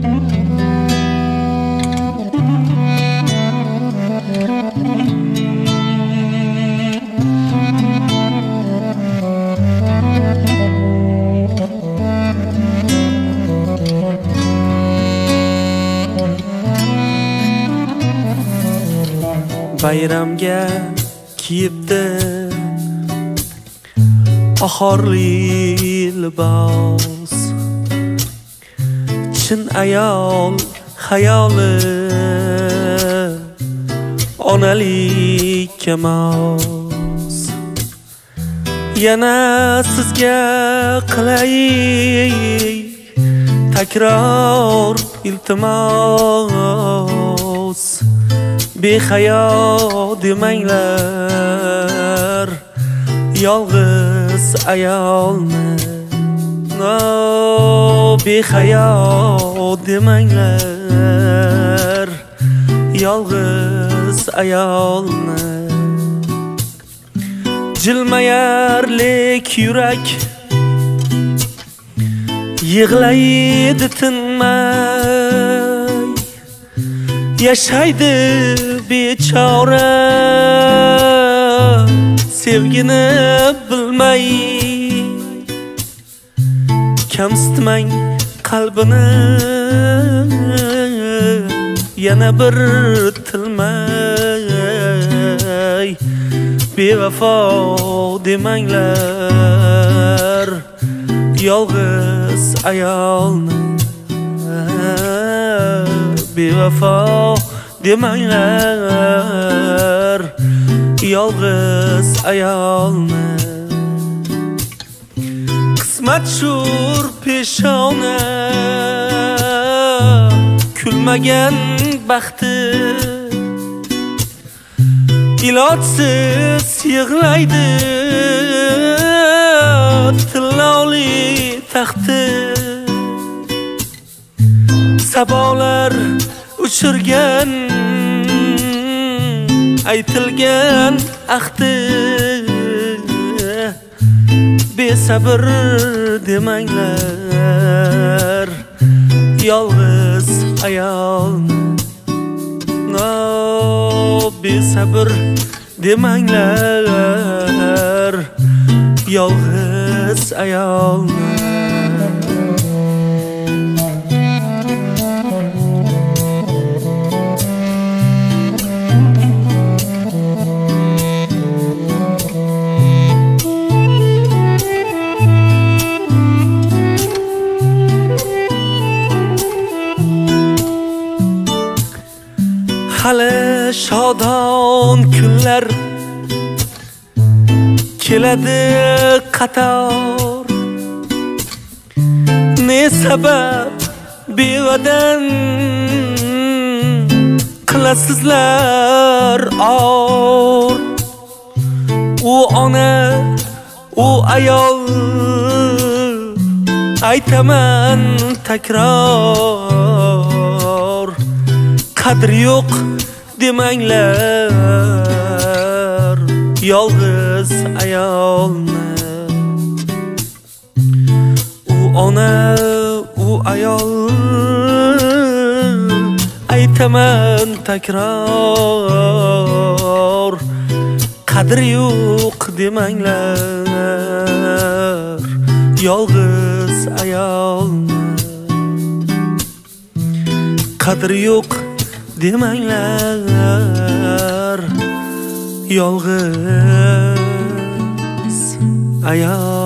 bayramga kiyibdi oxirli libos, chin ayol xayoli onalik emas. Yana sizga qilay takror iltimos, behayo demanglar yolg'iz ayolni. Behayo demanglar yolg'iz ayolni. Jilmayarlik yurak yig'laydi tinmay, yashaydi bechora sevgini bilmay. Kamsitmang qalbini yana bir tilmay, bevafo demanglar yolg'iz ayolni. Bevafo demanglar yolg'iz ayolni. Qismat shur peshona kulmagan baxti, ilojsiz yig'laydi tilloli taxti. Sabolar uchirgan aytilgan ahdi, besabr demanglar yolg'iz ayolni. Besabr demanglar yolg'iz ayolni. Hali shodon kunlar keladi qator, ne sabab bevadan qilasizlar or. U ona, u ayol, aytaman takror, qadri yo'q demanglar yolg'iz ayolni. U ona, u ayol, aytaman takror, qadri yo'q demanglar yolg'iz ayolni. Qadri yo'q demanglar yolg'iz ayol.